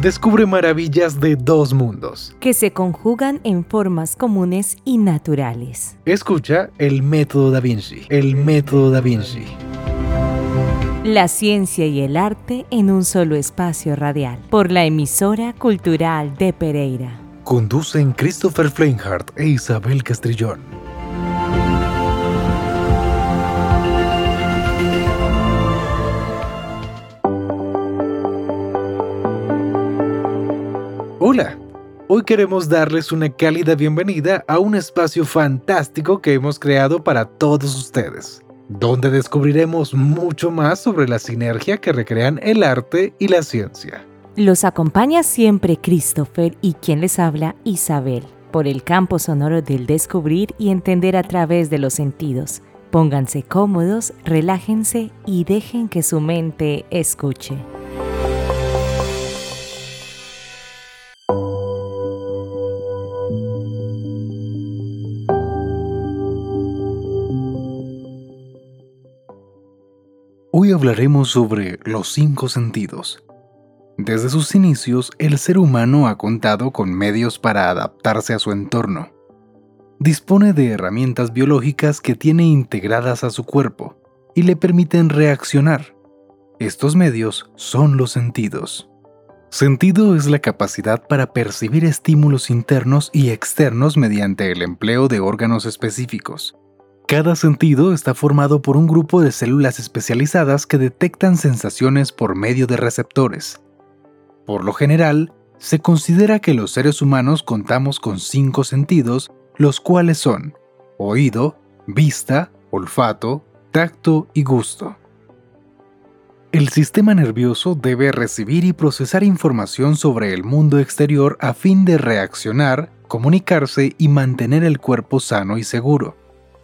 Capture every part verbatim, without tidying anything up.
Descubre maravillas de dos mundos que se conjugan en formas comunes y naturales. Escucha el método Da Vinci. El método Da Vinci. La ciencia y el arte en un solo espacio radial. Por la emisora cultural de Pereira. Conducen Christopher Fleinhardt e Isabel Castrillón. Hola, hoy queremos darles una cálida bienvenida a un espacio fantástico que hemos creado para todos ustedes, donde descubriremos mucho más sobre la sinergia que recrean el arte y la ciencia. Los acompaña siempre Christopher y quien les habla, Isabel, por el campo sonoro del descubrir y entender a través de los sentidos. Pónganse cómodos, relájense y dejen que su mente escuche. Hoy hablaremos sobre los cinco sentidos. Desde sus inicios, el ser humano ha contado con medios para adaptarse a su entorno. Dispone de herramientas biológicas que tiene integradas a su cuerpo y le permiten reaccionar. Estos medios son los sentidos. Sentido es la capacidad para percibir estímulos internos y externos mediante el empleo de órganos específicos. Cada sentido está formado por un grupo de células especializadas que detectan sensaciones por medio de receptores. Por lo general, se considera que los seres humanos contamos con cinco sentidos, los cuales son oído, vista, olfato, tacto y gusto. El sistema nervioso debe recibir y procesar información sobre el mundo exterior a fin de reaccionar, comunicarse y mantener el cuerpo sano y seguro.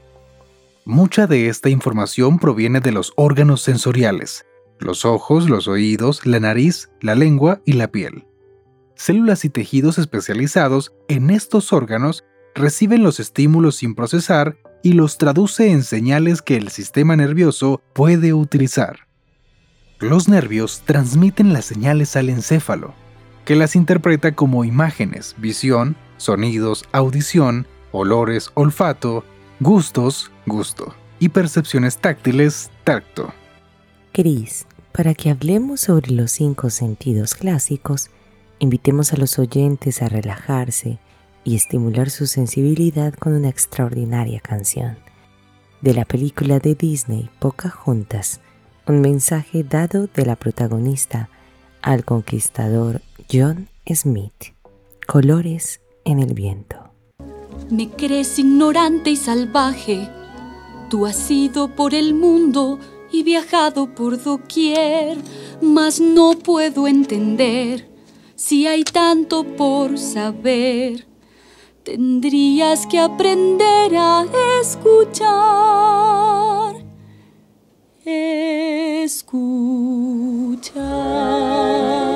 Mucha de esta información proviene de los órganos sensoriales, los ojos, los oídos, la nariz, la lengua y la piel. Células y tejidos especializados en estos órganos reciben los estímulos sin procesar y los traduce en señales que el sistema nervioso puede utilizar. Los nervios transmiten las señales al encéfalo, que las interpreta como imágenes, visión, sonidos, audición, olores, olfato, gustos, gusto, y percepciones táctiles, tacto. Cris, para que hablemos sobre los cinco sentidos clásicos, invitemos a los oyentes a relajarse y estimular su sensibilidad con una extraordinaria canción. De la película de Disney, Pocahontas, un mensaje dado de la protagonista al conquistador John Smith. Colores en el viento. Me crees ignorante y salvaje. Tú has ido por el mundo y viajado por doquier, mas no puedo entender si hay tanto por saber. Tendrías que aprender a escuchar, escuchar.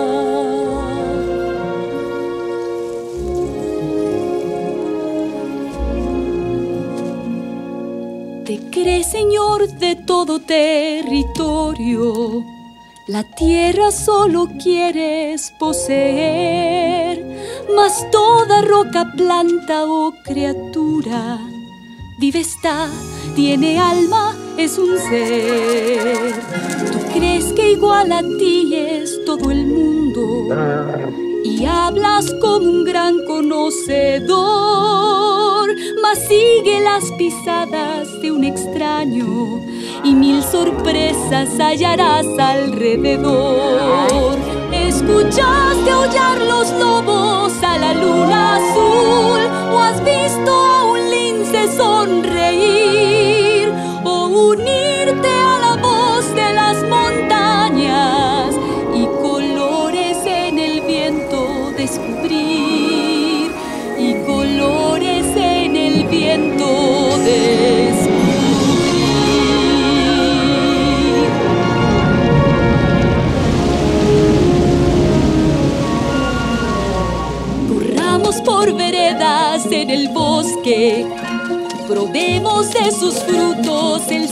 Te crees señor de todo territorio, la tierra solo quieres poseer, mas toda roca, planta o criatura vive está, tiene alma, es un ser. Tú crees que igual a ti es todo el mundo y hablas como un gran conocedor, mas sigue las pisadas de un extraño y mil sorpresas hallarás alrededor. ¿Escuchaste aullar los lobos a la luna azul? ¿O has visto a un lince sonreír? ¿O unirte a la voz de las montañas y colores en el viento descubrir? Y colores en el viento descubrir. Corramos por veredas en el bosque, probemos de sus frutos el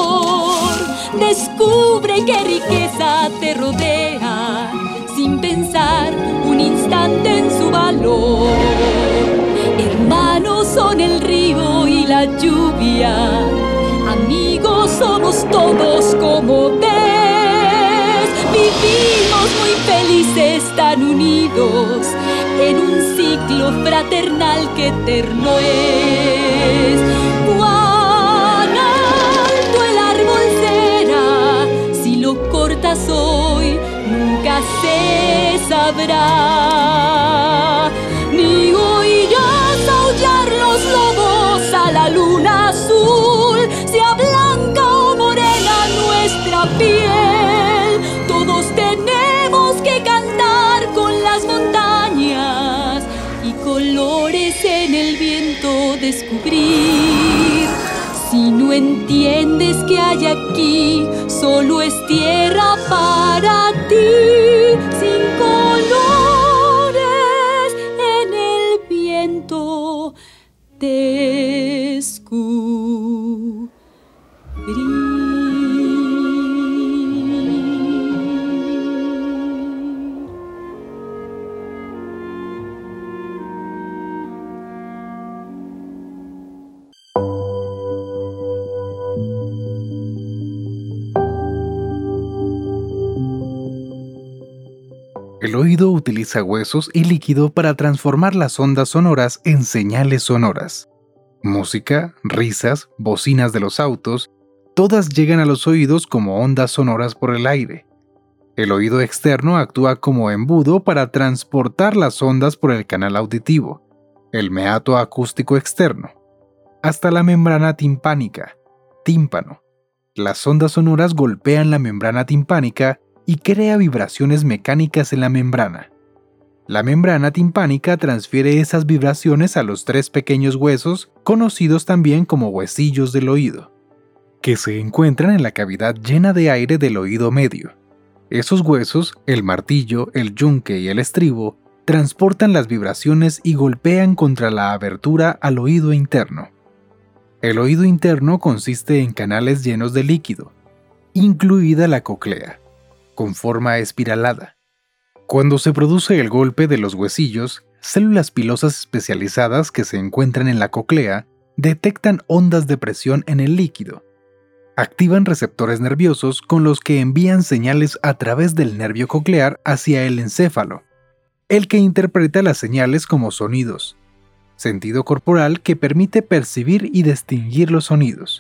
sabor. Descubre qué riqueza te rodea, sin pensar pensar un instante en su valor. Hermanos son el río y la lluvia, amigos somos todos como ves. Vivimos muy felices tan unidos en un ciclo fraternal que eterno es. Cuán alto el árbol será, si lo cortas hoy nunca se sabrá. Ni oirás aullar los lobos a la luna azul, sea blanca o morena nuestra piel. Todos tenemos que cantar con las montañas y colores en el viento descubrir. Si no entiendes que hay aquí, solo es tierra para ti, sin colores en el viento descubrir. El oído utiliza huesos y líquido para transformar las ondas sonoras en señales sonoras. Música, risas, bocinas de los autos, todas llegan a los oídos como ondas sonoras por el aire. El oído externo actúa como embudo para transportar las ondas por el canal auditivo, el meato acústico externo, hasta la membrana timpánica, tímpano. Las ondas sonoras golpean la membrana timpánica y crea vibraciones mecánicas en la membrana. La membrana timpánica transfiere esas vibraciones a los tres pequeños huesos, conocidos también como huesillos del oído, que se encuentran en la cavidad llena de aire del oído medio. Esos huesos, el martillo, el yunque y el estribo, transportan las vibraciones y golpean contra la abertura al oído interno. El oído interno consiste en canales llenos de líquido, incluida la cóclea, con forma espiralada. Cuando se produce el golpe de los huesillos, células pilosas especializadas que se encuentran en la cóclea detectan ondas de presión en el líquido. Activan receptores nerviosos con los que envían señales a través del nervio coclear hacia el encéfalo, el que interpreta las señales como sonidos, sentido corporal que permite percibir y distinguir los sonidos.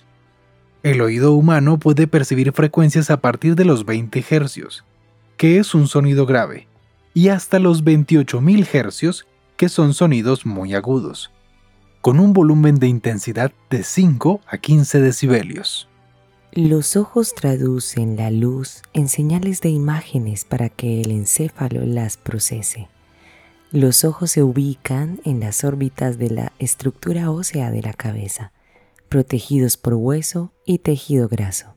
El oído humano puede percibir frecuencias a partir de los veinte hercios, que es un sonido grave, y hasta los veintiocho mil hercios, que son sonidos muy agudos, con un volumen de intensidad de cinco a quince decibelios. Los ojos traducen la luz en señales de imágenes para que el encéfalo las procese. Los ojos se ubican en las órbitas de la estructura ósea de la cabeza, protegidos por hueso y tejido graso.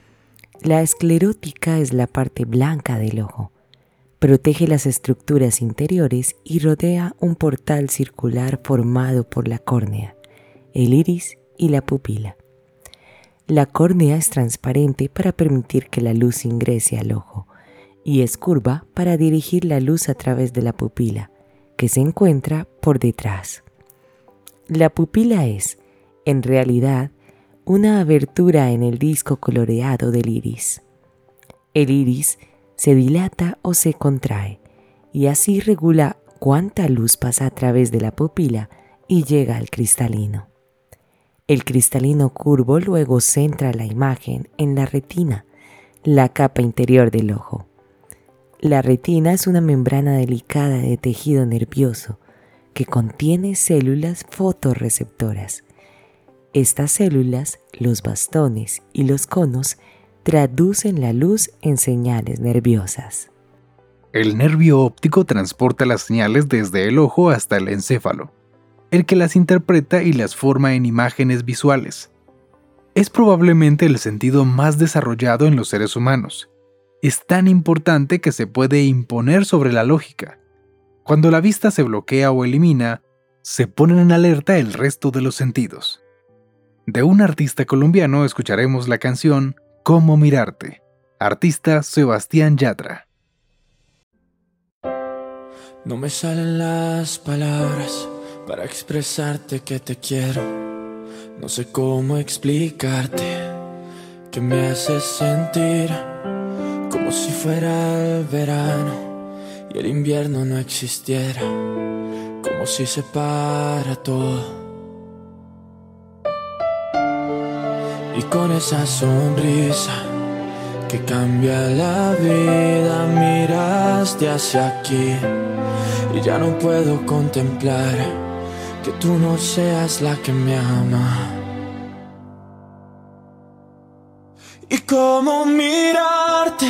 La esclerótica es la parte blanca del ojo. Protege las estructuras interiores y rodea un portal circular formado por la córnea, el iris y la pupila. La córnea es transparente para permitir que la luz ingrese al ojo y es curva para dirigir la luz a través de la pupila, que se encuentra por detrás. La pupila es, en realidad, una abertura en el disco coloreado del iris. El iris se dilata o se contrae y así regula cuánta luz pasa a través de la pupila y llega al cristalino. El cristalino curvo luego centra la imagen en la retina, la capa interior del ojo. La retina es una membrana delicada de tejido nervioso que contiene células fotorreceptoras. Estas células, los bastones y los conos, traducen la luz en señales nerviosas. El nervio óptico transporta las señales desde el ojo hasta el encéfalo, el que las interpreta y las forma en imágenes visuales. Es probablemente el sentido más desarrollado en los seres humanos. Es tan importante que se puede imponer sobre la lógica. Cuando la vista se bloquea o elimina, se ponen en alerta el resto de los sentidos. De un artista colombiano escucharemos la canción Cómo mirarte, artista Sebastián Yatra. No me salen las palabras para expresarte que te quiero. No sé cómo explicarte que me haces sentir como si fuera el verano y el invierno no existiera, como si se para todo. Y con esa sonrisa que cambia la vida, miraste hacia aquí y ya no puedo contemplar que tú no seas la que me ama. Y cómo mirarte,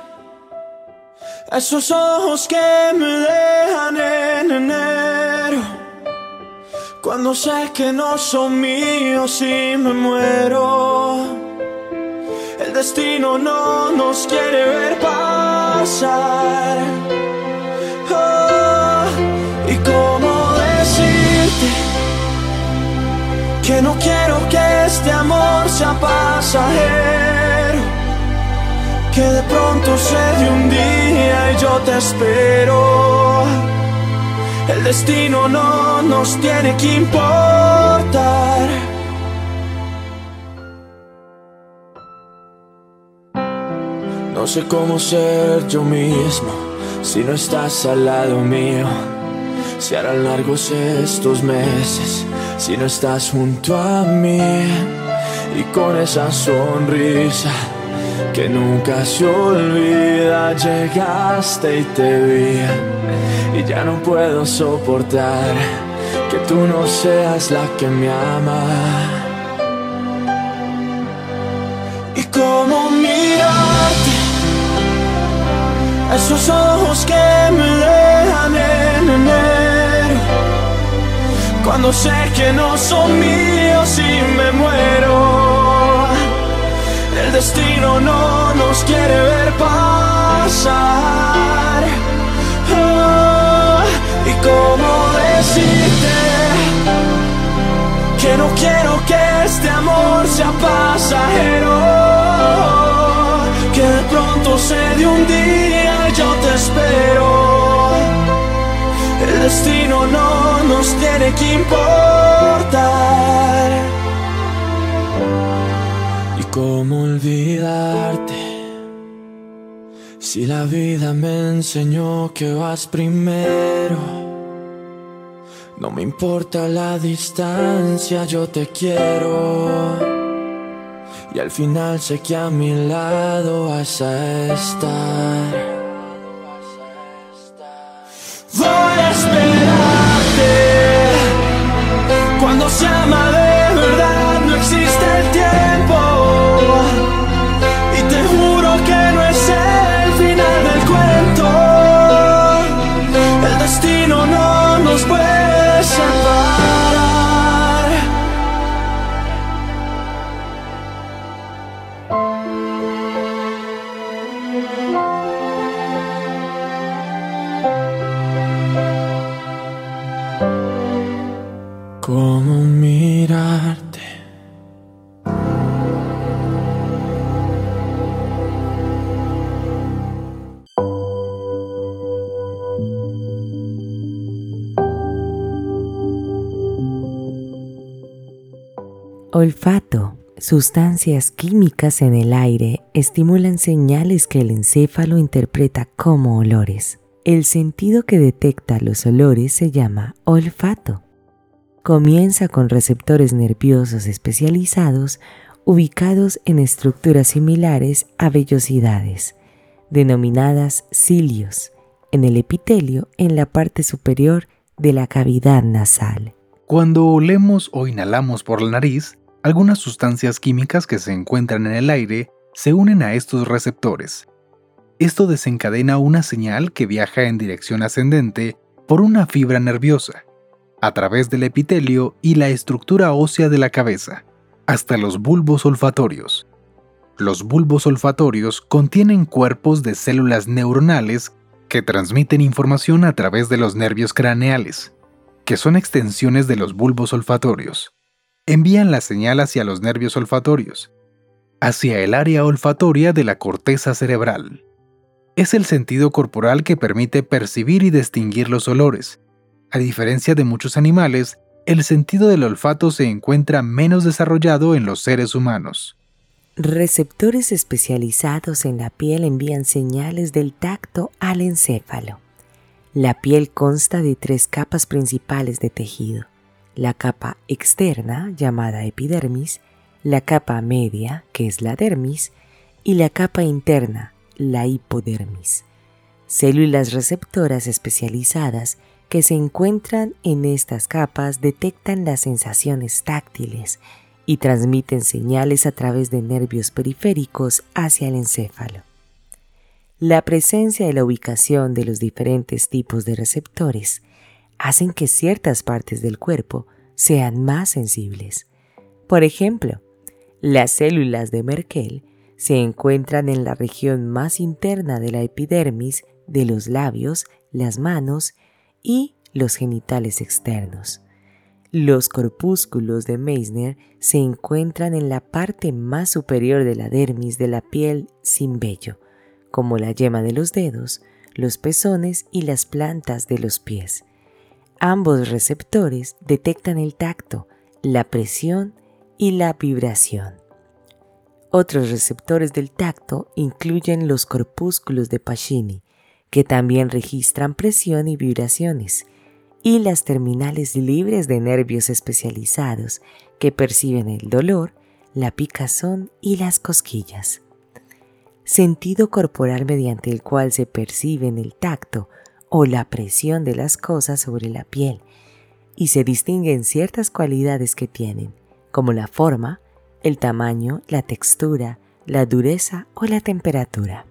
esos ojos que me dejan en enero, cuando sé que no son míos y me muero. El destino no nos quiere ver pasar. Oh, y cómo decirte que no quiero que este amor sea pasajero, que de pronto se dé un día y yo te espero. El destino no nos tiene que importar. No sé cómo ser yo mismo si no estás al lado mío. Se harán largos estos meses si no estás junto a mí. Y con esa sonrisa que nunca se olvida, llegaste y te vi. Y ya no puedo soportar que tú no seas la que me ama. Y cómo mirarte, esos ojos que me dejan en enero, cuando sé que no son míos y me muero. El destino no nos quiere ver pasar. Oh, y cómo decirte que no quiero que este amor sea pasajero, que de pronto se dé un día y yo te espero. El destino no nos tiene que importar. Y cómo olvidarte si la vida me enseñó que vas primero. No me importa la distancia, yo te quiero. Y al final sé que a mi lado vas a estar. Voy a esperarte. Cuando se ama de verdad no existe el tiempo. Y te juro que no es el final del cuento. El destino no nos puede separar. ¿Cómo mirarte? Olfato. Sustancias químicas en el aire estimulan señales que el encéfalo interpreta como olores. El sentido que detecta los olores se llama olfato. Comienza con receptores nerviosos especializados ubicados en estructuras similares a vellosidades, denominadas cilios, en el epitelio en la parte superior de la cavidad nasal. Cuando olemos o inhalamos por la nariz, algunas sustancias químicas que se encuentran en el aire se unen a estos receptores. Esto desencadena una señal que viaja en dirección ascendente por una fibra nerviosa, a través del epitelio y la estructura ósea de la cabeza, hasta los bulbos olfatorios. Los bulbos olfatorios contienen cuerpos de células neuronales que transmiten información a través de los nervios craneales, que son extensiones de los bulbos olfatorios. Envían la señal hacia los nervios olfatorios, hacia el área olfatoria de la corteza cerebral. es el sentido corporal que permite percibir y distinguir los olores. A diferencia de muchos animales, el sentido del olfato se encuentra menos desarrollado en los seres humanos. Receptores especializados en la piel envían señales del tacto al encéfalo. La piel consta de tres capas principales de tejido: la capa externa, llamada epidermis, la capa media, que es la dermis, y la capa interna, la hipodermis. Células receptoras especializadas que se encuentran en estas capas detectan las sensaciones táctiles y transmiten señales a través de nervios periféricos hacia el encéfalo. La presencia y la ubicación de los diferentes tipos de receptores hacen que ciertas partes del cuerpo sean más sensibles. Por ejemplo, las células de Merkel se encuentran en la región más interna de la epidermis de los labios, las manos y los genitales externos. Los corpúsculos de Meissner se encuentran en la parte más superior de la dermis de la piel sin vello, como la yema de los dedos, los pezones y las plantas de los pies. Ambos receptores detectan el tacto, la presión y la vibración. Otros receptores del tacto incluyen los corpúsculos de Pacini, que también registran presión y vibraciones, y las terminales libres de nervios especializados que perciben el dolor, la picazón y las cosquillas. Sentido corporal mediante el cual se perciben el tacto o la presión de las cosas sobre la piel y se distinguen ciertas cualidades que tienen, como la forma, el tamaño, la textura, la dureza o la temperatura.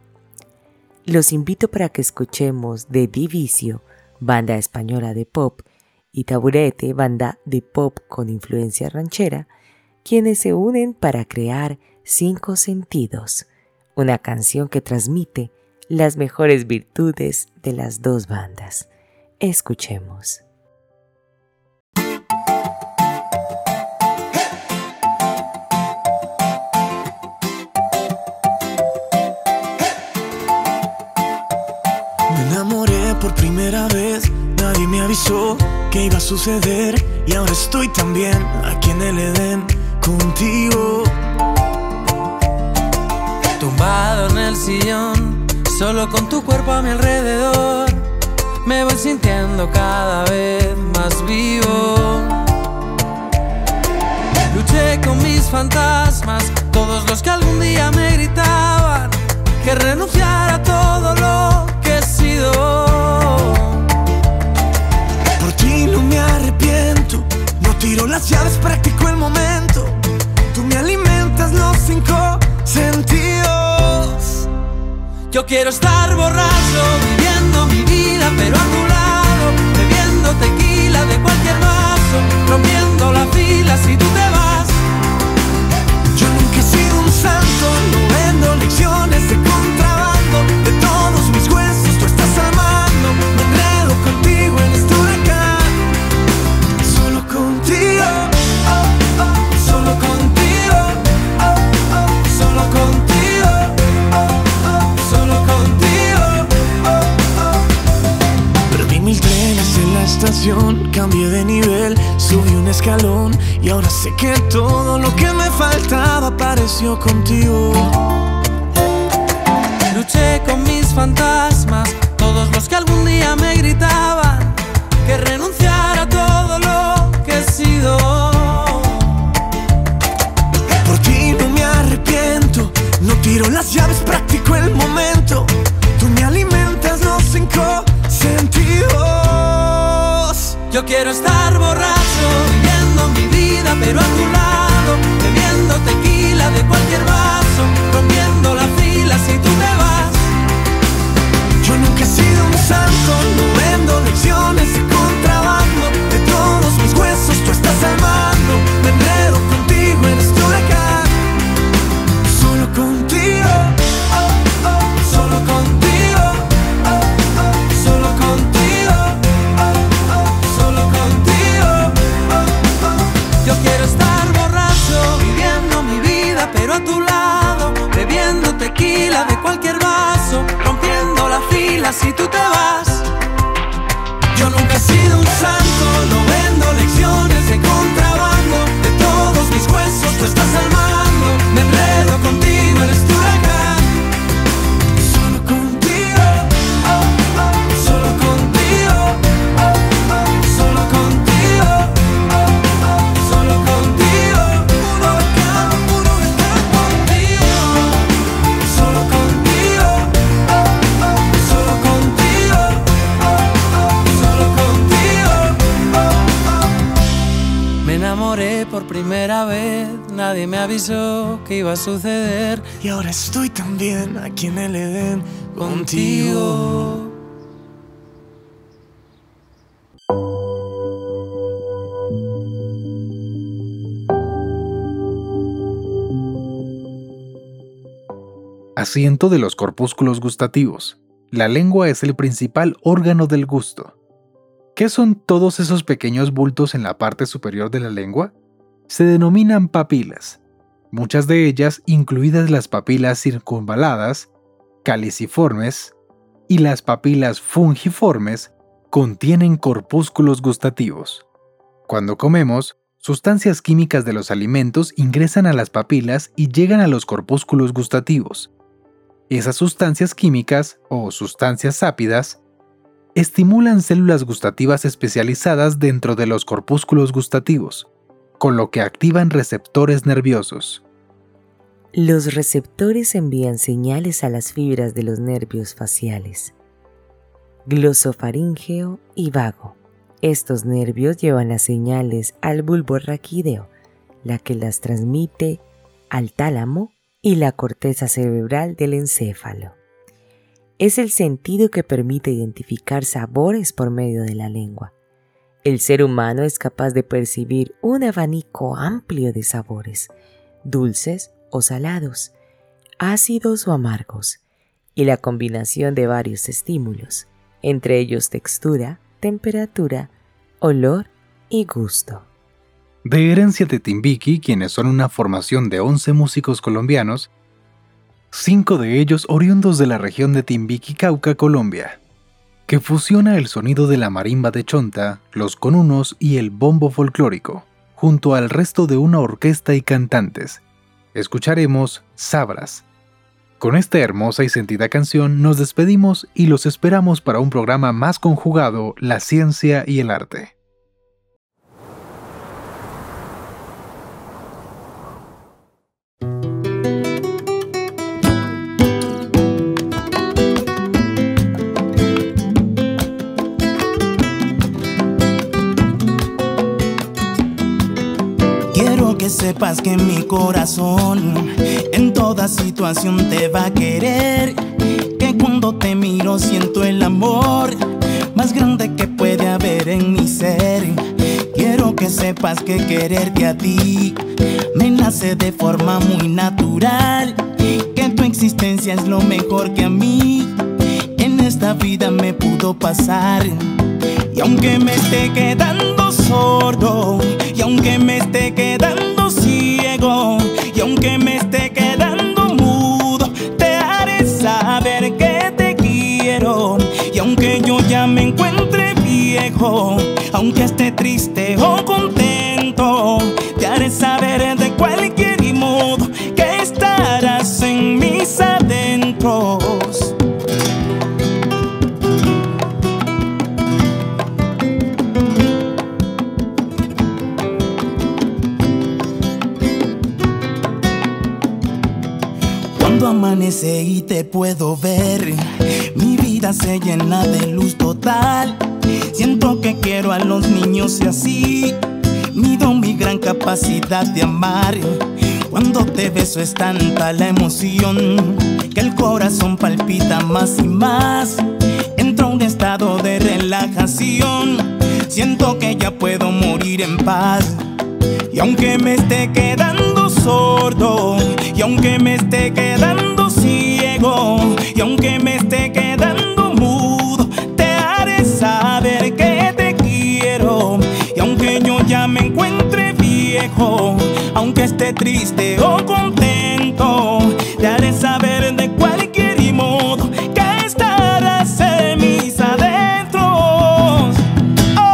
Los invito para que escuchemos de Divicio, banda española de pop, y Taburete, banda de pop con influencia ranchera, quienes se unen para crear Cinco Sentidos, una canción que transmite las mejores virtudes de las dos bandas. Escuchemos. Me enamoré por primera vez, nadie me avisó que iba a suceder, y ahora estoy también aquí en el Edén contigo. Tumbado en el sillón, solo con tu cuerpo a mi alrededor, me voy sintiendo cada vez más vivo. Luché con mis fantasmas, todos los que algún día me gritaban que renunciara a todo lo que he sido. Por ti no me arrepiento, no tiro las llaves, practico el momento. Tú me alimentas los cinco sentidos. Yo quiero estar borracho, viviendo mi vida, pero a tu lado, bebiendo tequila de cualquier vaso, rompiendo la fila si tú te vas. Yo nunca he sido un santo, no vendo lecciones de contrabando. De todos mis huesos tú estás al mando, me enredo contigo en este huracán. Solo contigo, oh, oh, solo contigo, oh, oh, solo contigo, oh, oh, solo contigo, oh, oh. Perdí mil trenes en la estación, cambié de nivel, subí un escalón, y ahora sé que todo lo que me faltaba apareció contigo. Luché con mis fantasmas, todos los que algún día me gritaban que renunciara a todo lo que he sido. Por ti no me arrepiento, no tiro las llaves, practico el momento. Tú me alimentas los cinco sentidos. Yo quiero estar borracho, viviendo mi vida, pero a tu lado, bebiendo tequila de cualquier vaso, rompiendo la fila si tú te vas. Yo nunca he sido un santo, no vendo lecciones de contrabando. De todos mis huesos tú estás al mando, me enredo contigo en este huracán. Solo contigo, oh, oh, solo contigo, oh, oh, solo contigo, oh, oh, solo contigo, oh, oh. Yo quiero estar borracho, viviendo mi vida, pero a tu lado, bebiendo tequila de cualquier vaso, rompiendo sido un santo, no vendo lecciones de contrabando. De todos mis huesos tú estás al mando. Me enredo contigo, eres tu huracán. Solo contigo, oh, oh, solo contigo, oh, oh, solo contigo, oh, oh, solo contigo. Un huracán, un huracán contigo. Solo contigo, oh, oh, solo contigo, oh, oh, solo contigo, oh, oh. Me enamoré por primera vez, nadie me avisó que iba a suceder. Y ahora estoy también aquí en el Edén contigo. Asiento de los corpúsculos gustativos. La lengua es el principal órgano del gusto. ¿Qué son todos esos pequeños bultos en la parte superior de la lengua? Se denominan papilas. Muchas de ellas, incluidas las papilas circunvaladas, caliciformes y las papilas fungiformes, contienen corpúsculos gustativos. Cuando comemos, sustancias químicas de los alimentos ingresan a las papilas y llegan a los corpúsculos gustativos. Esas sustancias químicas, o sustancias sápidas, estimulan células gustativas especializadas dentro de los corpúsculos gustativos, con lo que activan receptores nerviosos. Los receptores envían señales a las fibras de los nervios faciales, glosofaríngeo y vago. Estos nervios llevan las señales al bulbo raquídeo, la que las transmite al tálamo y la corteza cerebral del encéfalo. Es el sentido que permite identificar sabores por medio de la lengua. El ser humano es capaz de percibir un abanico amplio de sabores, dulces o salados, ácidos o amargos, y la combinación de varios estímulos, entre ellos textura, temperatura, olor y gusto. De herencia de Timbiqui, quienes son una formación de once músicos colombianos, cinco de ellos oriundos de la región de Timbiqui, Cauca, Colombia, que fusiona el sonido de la marimba de chonta, los conunos y el bombo folclórico, junto al resto de una orquesta y cantantes. Escucharemos Sabras. Con esta hermosa y sentida canción nos despedimos y los esperamos para un programa más conjugado, la ciencia y el arte. Que sepas que mi corazón en toda situación te va a querer, que cuando te miro siento el amor más grande que puede haber en mi ser. Quiero que sepas que quererte a ti me nace de forma muy natural, que tu existencia es lo mejor que a mí en esta vida me pudo pasar. Y aunque me esté quedando sordo, y aunque me esté quedando ciego, y aunque me esté quedando mudo, te haré saber que te quiero. Y aunque yo ya me encuentre viejo, aunque esté triste o contento, te haré saber de cualquier modo que estarás en mis adentros. Cuando amanece y te puedo ver, mi vida se llena de luz total. Siento que quiero a los niños y así mido mi gran capacidad de amar. Cuando te beso es tanta la emoción que el corazón palpita más y más. Entro a un estado de relajación, siento que ya puedo morir en paz. Y aunque me esté quedando sordo, y aunque me esté quedando ciego, y aunque me esté quedando mudo, te haré saber que te quiero. Y aunque yo ya me encuentre viejo, aunque esté triste o contento, te haré saber de cualquier modo que estarás en mis adentros. Oh.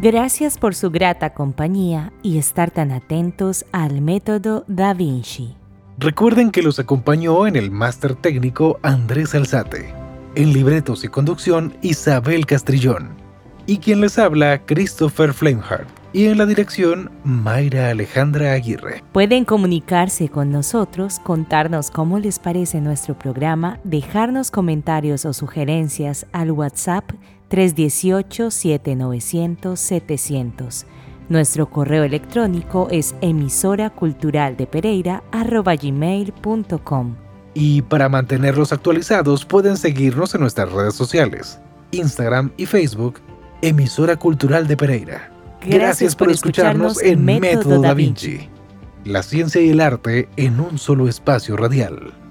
Gracias por su grata compañía y estar tan atentos al método Da Vinci. Recuerden que los acompañó en el máster técnico Andrés Alzate, en libretos y conducción Isabel Castrillón, y quien les habla Christopher Flamehart, y en la dirección Mayra Alejandra Aguirre. Pueden comunicarse con nosotros, contarnos cómo les parece nuestro programa, dejarnos comentarios o sugerencias al WhatsApp tres uno ocho, siete nueve cero cero, siete cero cero. Nuestro correo electrónico es emisoraculturaldepereira arroba gmail punto com. Y para mantenerlos actualizados pueden seguirnos en nuestras redes sociales, Instagram y Facebook, Emisora Cultural de Pereira. Gracias, Gracias por, por escucharnos, escucharnos en Método Da Vinci, la ciencia y el arte en un solo espacio radial.